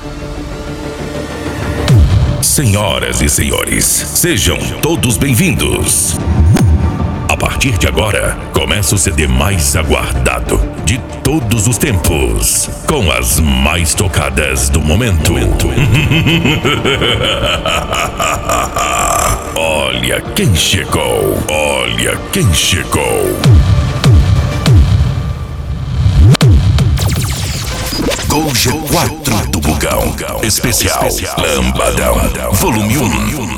Senhoras e senhores, sejam todos bem-vindos. A partir de agora, começa o CD mais aguardado de todos os tempos, com as mais tocadas do momento. Olha quem chegou, olha quem chegou. Gol G4 do Bugão, especial Lambadão, volume 1.